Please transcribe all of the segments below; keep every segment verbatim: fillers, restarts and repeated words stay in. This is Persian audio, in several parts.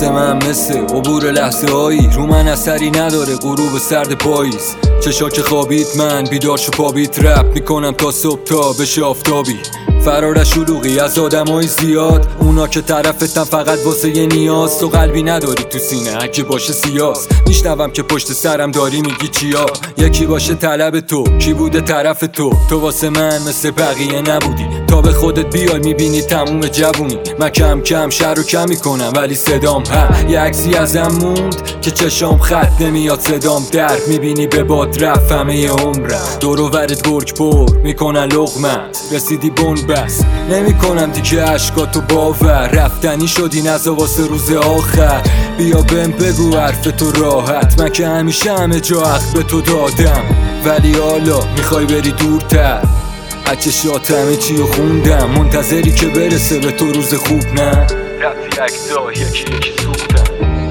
واسه من مثل عبور لحظه هایی، رو من اثری نداره غروب سرد پاییز. چشا که خوابید من بیدار شو پابید، رپ میکنم تا صبح تا بشه آفتابی. فرار شلوغی از آدمای زیاد، اونا که طرفتن فقط واسه یه نیاز. تو قلبی نداری تو سینه اگه باشه سیاس، میشنوم که پشت سرم داری میگی چیا. یکی باشه طلب تو، کی بوده طرف تو؟ تو واسه من مثل بقیه نبودی، تا به خودت بیای میبینی تموم جوونی. من کم کم شر و کم میکنم ولی صدام ها، یه عکسی ازم موند که چشام خط نمیاد صدام درد. میبینی به باد رفت همه عمرم، دور و برت گرگ پر میکنن لقمت، رسیدی بون بس نمی کنم دیگه عشقاتو باور. رفتنی شدی نزا واسه روز آخر، بیا بهم بگو حرف تو راحت. من که همیشه همه جا حق به تو دادم، ولی حالا میخوای بری دورتر. اچشات همه چی رو خوندم، منتظری که برسه به تو روز خوب. نه رفتی اکتا یکی یکی سوختم.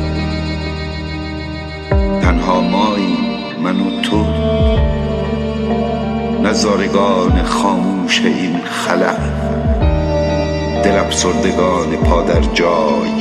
تنها مایی من و تو، نظارگان خاموش این خلأ، دل افسردگان پا در جای،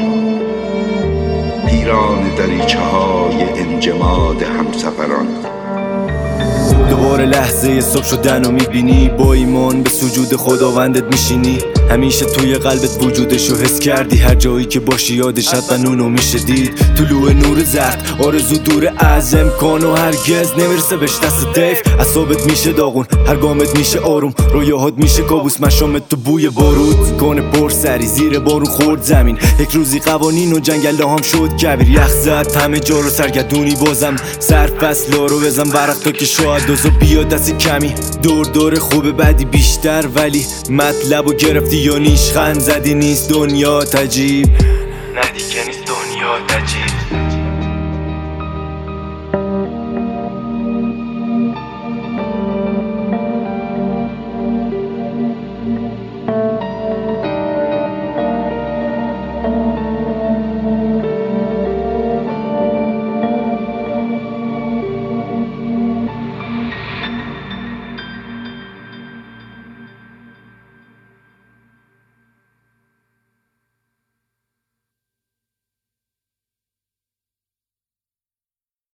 پیران دریچه های انجماد همسفران. دوباره لحظه صبح شدن و میبینی، با ایمان به سجود خداوندت میشینی. همیشه توی قلبت وجودشو حس کردی، هر جایی که باشی یادش حتما اونو میشه دید. طلوع نور زرد آرزو دور از امکان و هرگز نمیرسه بهش دست دیف. اعصابت میشه داغون، هر گامت میشه آروم، رویاهات میشه کابوس، مشامت تو بوی بارود. کنه پر سری زیر بارون خورد زمین، یک روزی قوانین و جنگل هم شد کبیر. یخ زد همه جا رو سرگردونی، بازم سر فصلا رو بزن ورق تا که شاید دوزو بیا دستی کمی. دور دور خوبه بعدی بیشتر، ولی مطلب و گرفتی یا نیشخند زدی. نیست دنیا تجیب، نه دیگه نیست دنیا تجیب.